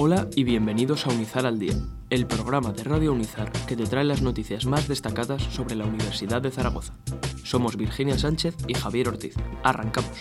Hola y bienvenidos a Unizar al Día, el programa de Radio Unizar que te trae las noticias más destacadas sobre la Universidad de Zaragoza. Somos Virginia Sánchez y Javier Ortiz. Arrancamos.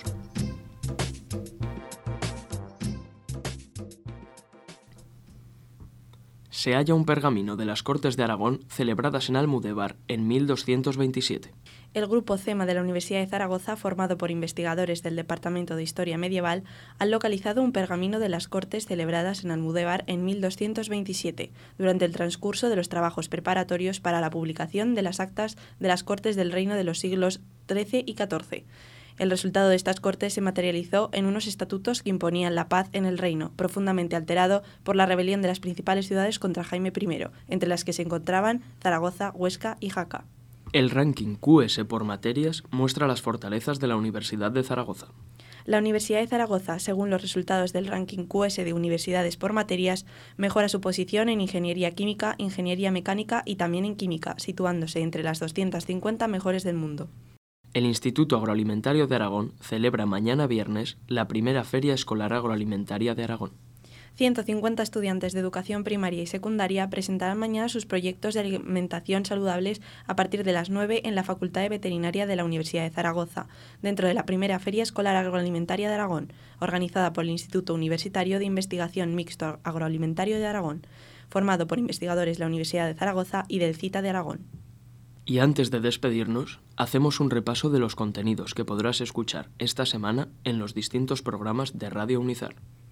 Se halla un pergamino de las Cortes de Aragón celebradas en Almudévar en 1227. El grupo CEMA de la Universidad de Zaragoza, formado por investigadores del Departamento de Historia Medieval, han localizado un pergamino de las Cortes celebradas en Almudévar en 1227, durante el transcurso de los trabajos preparatorios para la publicación de las actas de las Cortes del Reino de los siglos XIII y XIV. El resultado de estas cortes se materializó en unos estatutos que imponían la paz en el reino, profundamente alterado por la rebelión de las principales ciudades contra Jaime I, entre las que se encontraban Zaragoza, Huesca y Jaca. El ranking QS por materias muestra las fortalezas de la Universidad de Zaragoza. La Universidad de Zaragoza, según los resultados del ranking QS de universidades por materias, mejora su posición en ingeniería química, ingeniería mecánica y también en química, situándose entre las 250 mejores del mundo. El Instituto Agroalimentario de Aragón celebra mañana viernes la primera Feria Escolar Agroalimentaria de Aragón. 150 estudiantes de educación primaria y secundaria presentarán mañana sus proyectos de alimentación saludables a partir de las 9 en la Facultad de Veterinaria de la Universidad de Zaragoza, dentro de la primera Feria Escolar Agroalimentaria de Aragón, organizada por el Instituto Universitario de Investigación Mixto Agroalimentario de Aragón, formado por investigadores de la Universidad de Zaragoza y del CITA de Aragón. Y antes de despedirnos, hacemos un repaso de los contenidos que podrás escuchar esta semana en los distintos programas de Radio Unizar.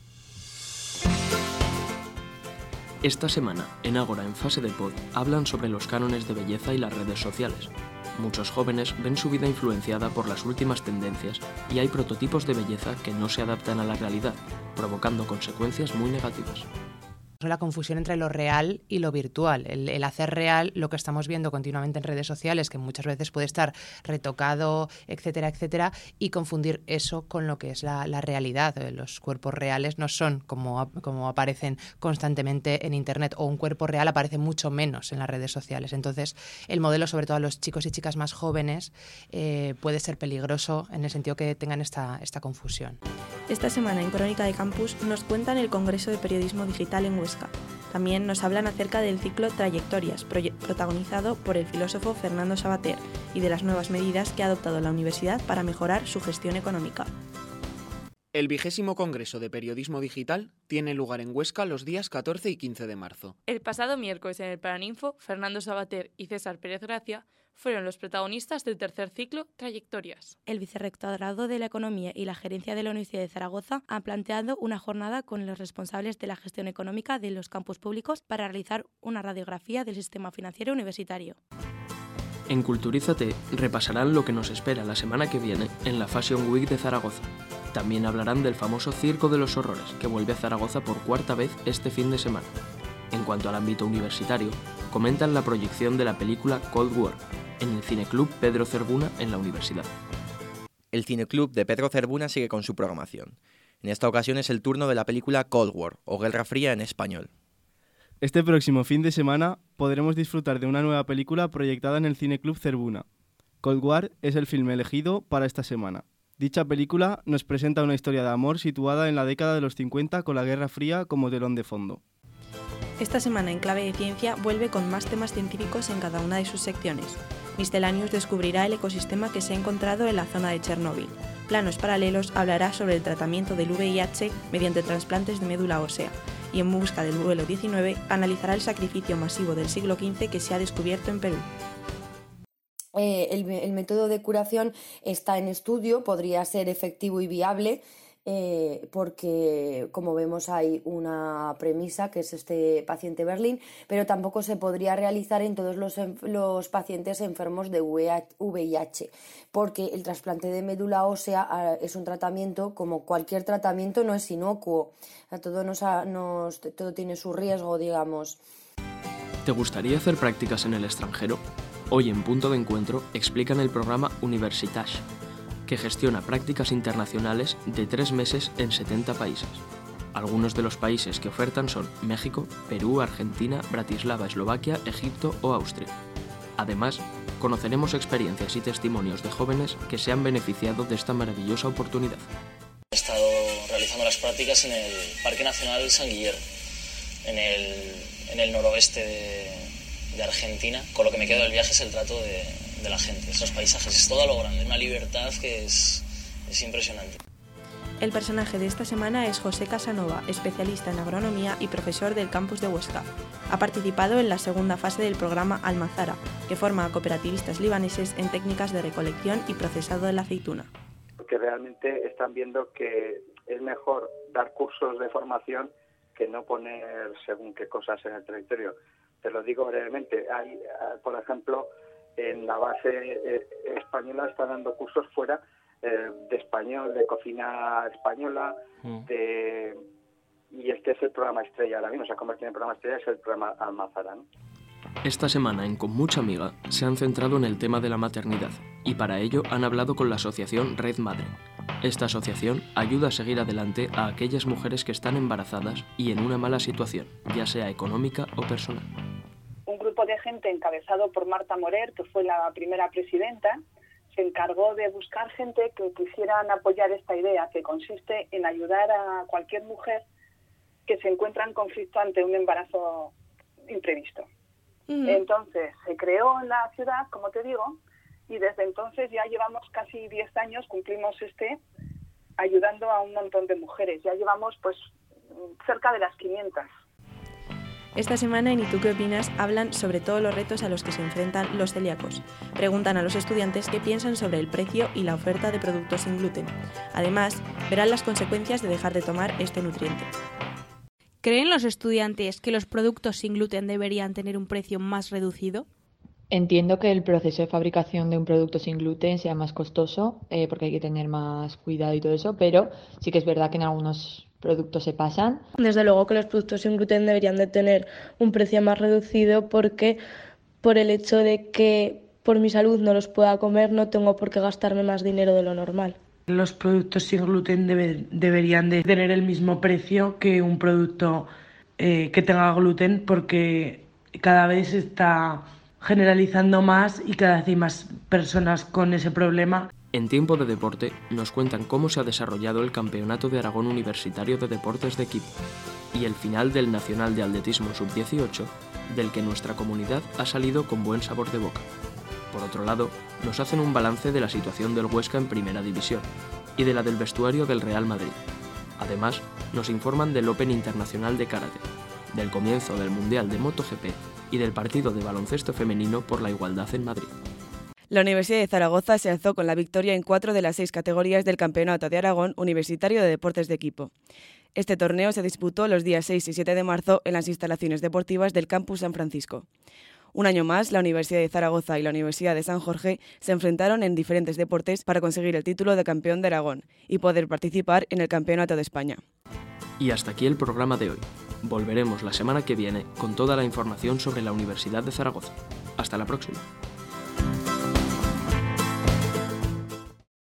Esta semana, en Ágora en Fase de Pod, hablan sobre los cánones de belleza y las redes sociales. Muchos jóvenes ven su vida influenciada por las últimas tendencias y hay prototipos de belleza que no se adaptan a la realidad, provocando consecuencias muy negativas. La confusión entre lo real y lo virtual, el hacer real lo que estamos viendo continuamente en redes sociales, que muchas veces puede estar retocado, etcétera, etcétera, y confundir eso con lo que es la realidad. Los cuerpos reales no son como aparecen constantemente en Internet, o un cuerpo real aparece mucho menos en las redes sociales. Entonces, el modelo, sobre todo a los chicos y chicas más jóvenes, puede ser peligroso en el sentido que tengan esta confusión. Esta semana en Crónica de Campus nos cuentan el Congreso de Periodismo Digital en Huesca. También nos hablan acerca del ciclo Trayectorias, protagonizado por el filósofo Fernando Savater, y de las nuevas medidas que ha adoptado la universidad para mejorar su gestión económica. El 20º Congreso de Periodismo Digital tiene lugar en Huesca los días 14 y 15 de marzo. El pasado miércoles en el Paraninfo, Fernando Savater y César Pérez Gracia fueron los protagonistas del tercer ciclo Trayectorias. El Vicerrectorado de la Economía y la Gerencia de la Universidad de Zaragoza han planteado una jornada con los responsables de la gestión económica de los campus públicos para realizar una radiografía del sistema financiero universitario. En Culturízate repasarán lo que nos espera la semana que viene en la Fashion Week de Zaragoza. También hablarán del famoso Circo de los Horrores, que vuelve a Zaragoza por cuarta vez este fin de semana. En cuanto al ámbito universitario, comentan la proyección de la película Cold War en el Cineclub Pedro Cervuna en la universidad. El Cineclub de Pedro Cervuna sigue con su programación. En esta ocasión es el turno de la película Cold War, o Guerra Fría en español. Este próximo fin de semana podremos disfrutar de una nueva película proyectada en el Cineclub Cervuna. Cold War es el filme elegido para esta semana. Dicha película nos presenta una historia de amor situada en la década de los 50 con la Guerra Fría como telón de fondo. Esta semana en Clave de Ciencia vuelve con más temas científicos en cada una de sus secciones. Misceláneos descubrirá el ecosistema que se ha encontrado en la zona de Chernóbil. Planos Paralelos hablará sobre el tratamiento del VIH mediante trasplantes de médula ósea. Y En busca del vuelo 19 analizará el sacrificio masivo del siglo XV que se ha descubierto en Perú. El método de curación está en estudio, podría ser efectivo y viable, porque como vemos hay una premisa que es este paciente Berlín, pero tampoco se podría realizar en todos los pacientes enfermos de VIH, porque el trasplante de médula ósea es un tratamiento, como cualquier tratamiento, no es inocuo, todo tiene su riesgo, digamos. ¿Te gustaría hacer prácticas en el extranjero? Hoy en Punto de Encuentro explican el programa Universitage, que gestiona prácticas internacionales de 3 meses en 70 países. Algunos de los países que ofertan son México, Perú, Argentina, Bratislava, Eslovaquia, Egipto o Austria. Además, conoceremos experiencias y testimonios de jóvenes que se han beneficiado de esta maravillosa oportunidad. He estado realizando las prácticas en el Parque Nacional San Guillermo. en el noroeste de Argentina. Con lo que me quedo del viaje es el trato de la gente, esos paisajes, es todo a lo grande, una libertad que es impresionante. El personaje de esta semana es José Casanova, especialista en agronomía y profesor del campus de Huesca. Ha participado en la segunda fase del programa Almazara, que forma a cooperativistas libaneses en técnicas de recolección y procesado de la aceituna. Porque realmente están viendo que es mejor dar cursos de formación que no poner según qué cosas en el territorio. Te lo digo brevemente. Hay, por ejemplo, en la base española están dando cursos fuera de español, de cocina española, y este es el programa estrella ahora mismo, se ha convertido en programa estrella, es el programa Almazara, ¿no? Esta semana en Con Mucha Amiga se han centrado en el tema de la maternidad y para ello han hablado con la asociación Red Madre. Esta asociación ayuda a seguir adelante a aquellas mujeres que están embarazadas y en una mala situación, ya sea económica o personal. Un grupo de gente encabezado por Marta Morer, que fue la primera presidenta, se encargó de buscar gente que quisieran apoyar esta idea, que consiste en ayudar a cualquier mujer que se encuentra en conflicto ante un embarazo imprevisto. Entonces, se creó en la ciudad, como te digo, y desde entonces ya llevamos casi 10 años, cumplimos ayudando a un montón de mujeres. Ya llevamos pues cerca de las 500. Esta semana en ¿Y tú qué opinas? Hablan sobre todos los retos a los que se enfrentan los celíacos. Preguntan a los estudiantes qué piensan sobre el precio y la oferta de productos sin gluten. Además, verán las consecuencias de dejar de tomar este nutriente. ¿Creen los estudiantes que los productos sin gluten deberían tener un precio más reducido? Entiendo que el proceso de fabricación de un producto sin gluten sea más costoso porque hay que tener más cuidado y todo eso, pero sí que es verdad que en algunos productos se pasan. Desde luego que los productos sin gluten deberían de tener un precio más reducido porque por el hecho de que por mi salud no los pueda comer no tengo por qué gastarme más dinero de lo normal. Los productos sin gluten deberían de tener el mismo precio que un producto que tenga gluten porque cada vez se está generalizando más y cada vez hay más personas con ese problema. En Tiempo de Deporte nos cuentan cómo se ha desarrollado el Campeonato de Aragón Universitario de Deportes de Equipo y el final del Nacional de Atletismo Sub-18, del que nuestra comunidad ha salido con buen sabor de boca. Por otro lado, nos hacen un balance de la situación del Huesca en Primera División y de la del vestuario del Real Madrid. Además, nos informan del Open Internacional de Karate, del comienzo del Mundial de MotoGP y del partido de baloncesto femenino por la igualdad en Madrid. La Universidad de Zaragoza se alzó con la victoria en 4 de las 6 categorías del Campeonato de Aragón Universitario de Deportes de Equipo. Este torneo se disputó los días 6 y 7 de marzo en las instalaciones deportivas del Campus San Francisco. Un año más, la Universidad de Zaragoza y la Universidad de San Jorge se enfrentaron en diferentes deportes para conseguir el título de campeón de Aragón y poder participar en el Campeonato de España. Y hasta aquí el programa de hoy. Volveremos la semana que viene con toda la información sobre la Universidad de Zaragoza. Hasta la próxima.